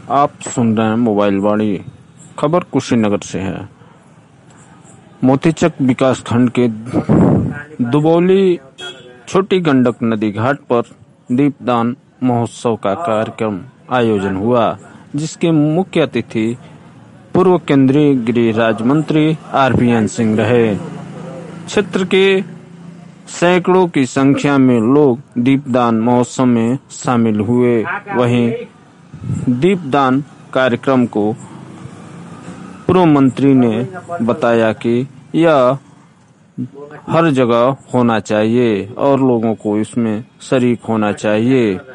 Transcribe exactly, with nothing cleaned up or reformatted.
आप सुन रहे हैं मोबाइल वाणी। खबर कुशीनगर से है। मोतीचक विकासखंड के दुबौली छोटी गंडक नदी घाट पर दीपदान महोत्सव का कार्यक्रम आयोजन हुआ, जिसके मुख्य अतिथि पूर्व केंद्रीय गृह राज्य मंत्री आरपीएन सिंह रहे। क्षेत्र के सैकड़ों की संख्या में लोग दीपदान महोत्सव में शामिल हुए। वहीं दीपदान कार्यक्रम को पूर्व मंत्री ने बताया कि यह हर जगह होना चाहिए और लोगों को इसमें शरीक होना चाहिए।